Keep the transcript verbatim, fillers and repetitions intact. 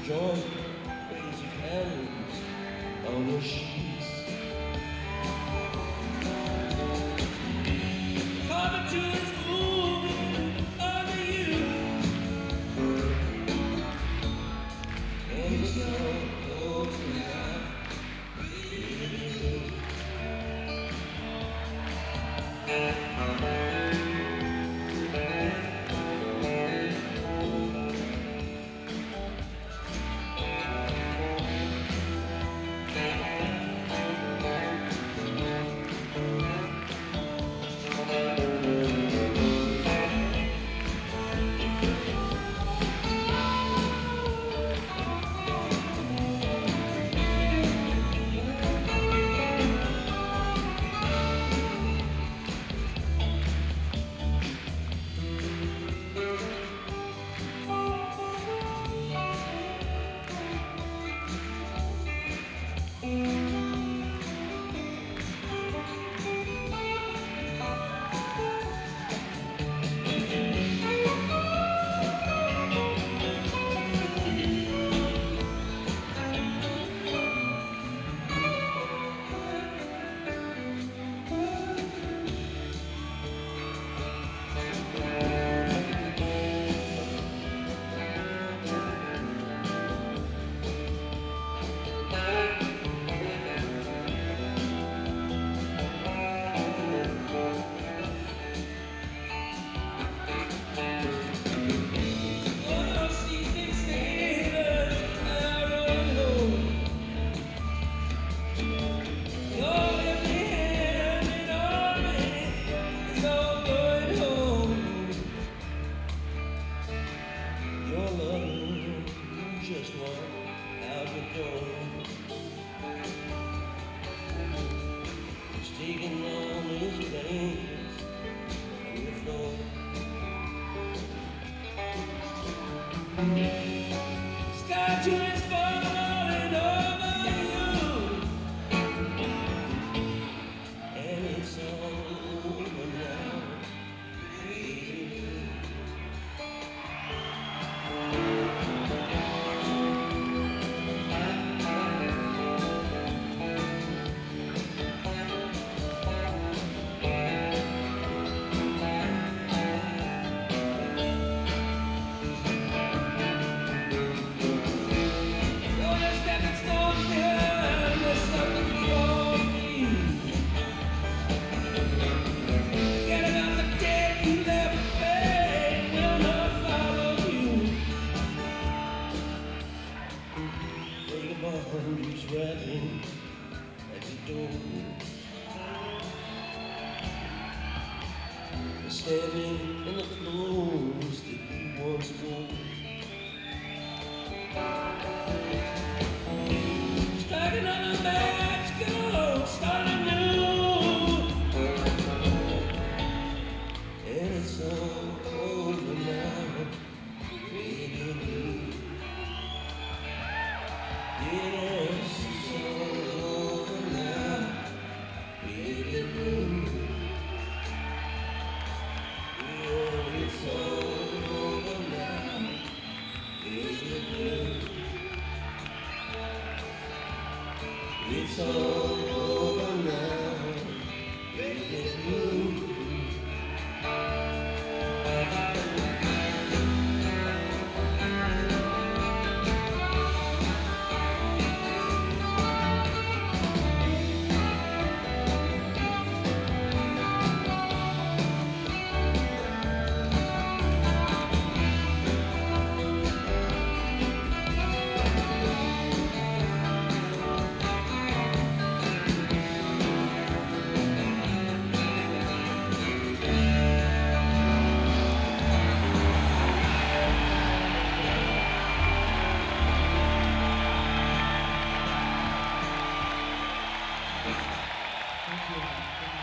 join crazy candles on the sheets. Coming to his moving under you, and it's gone over now. Just walk out the door. He's taking on his place on the floor. Sky is falling over you, and it's all over now. He's rapping at the door, standing in the clothes that he once wore. Starting on a match, go, starting new, and it's all over now, baby. Yes, it's all over now, baby blue. Yeah, it's all over now, baby blue. It's all over now, baby blue. Thank you.